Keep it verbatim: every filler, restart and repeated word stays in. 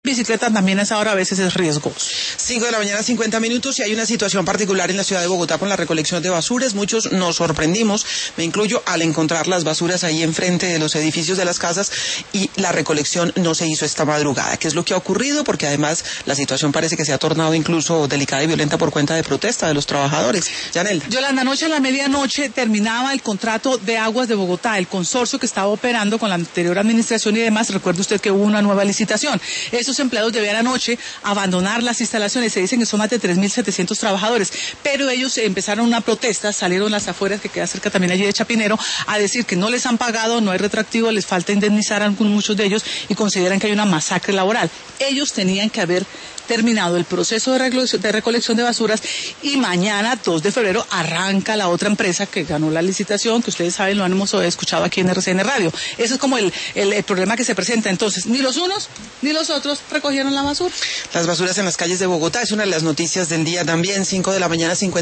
bicicleta también a esa hora a veces es riesgoso. cinco de la mañana, cincuenta minutos, y hay una situación particular en la ciudad de Bogotá con la recolección de basuras. Muchos nos sorprendimos, me incluyo, al encontrar las basuras ahí enfrente de los edificios de las casas, y la recolección no se hizo esta madrugada. ¿Qué es lo que ha ocurrido? Porque además la situación parece que se ha tornado incluso delicada y violenta por cuenta de protesta de los trabajadores. Yanelda. Yolanda, anoche a la medianoche terminaba el contrato de Aguas de Bogotá, el consorcio que estaba operando con la anterior administración y demás. Recuerde usted que hubo una nueva licitación. Esos empleados debían anoche abandonar las instalaciones. Se dicen que son más de tres mil setecientos trabajadores, pero ellos empezaron una protesta, salieron las afueras, que queda cerca también allí de Chapinero, a decir que no les han pagado, no hay retroactivo, les falta indemnizar a algunos, muchos de ellos, y consideran que hay una masacre laboral. Ellos tenían que haber terminado el proceso de, de recolección de basuras, y mañana, dos de febrero, arranca la otra empresa que ganó la licitación, que ustedes saben, lo hemos escuchado aquí en R C N Radio. Ese es como el, el, el problema que se presenta. Entonces, ni los unos ni los otros recogieron la basura. Las basuras en las calles de Bogotá es una de las noticias del día también. Cinco de la mañana, cincuenta